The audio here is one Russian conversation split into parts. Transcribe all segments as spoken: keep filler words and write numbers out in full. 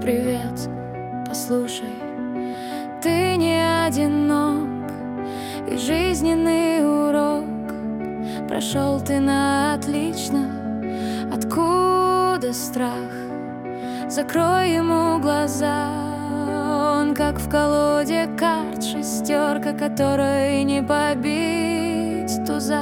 Привет, послушай, ты не одинок, и жизненный урок прошел ты на отлично. Откуда страх? Закрой ему глаза. Он как в колоде карт шестерка, которой не побить туза.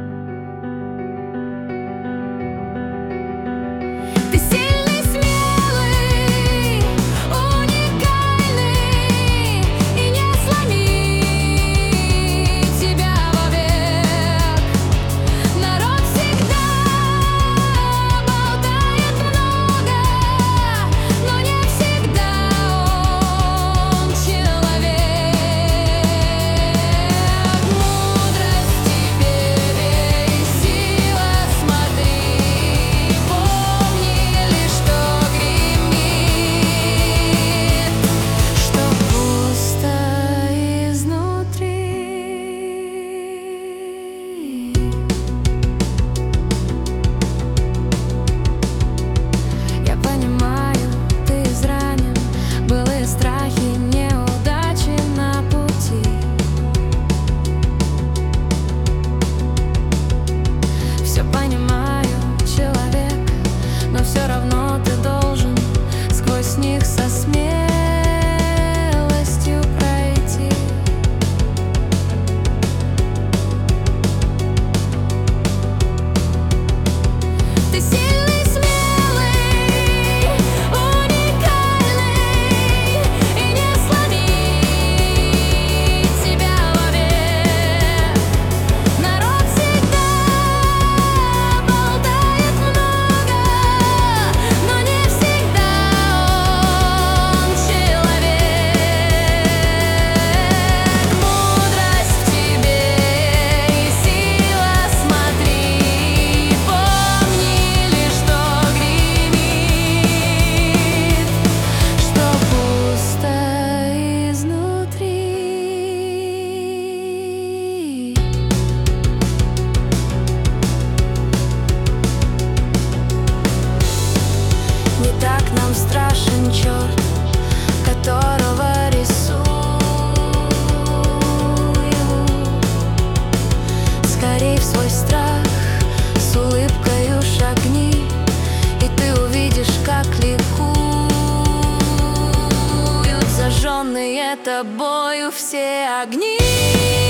Страшен черт, которого рисую. Скорей в свой страх с улыбкою шагни, и ты увидишь, как ликуют зажженные тобою все огни.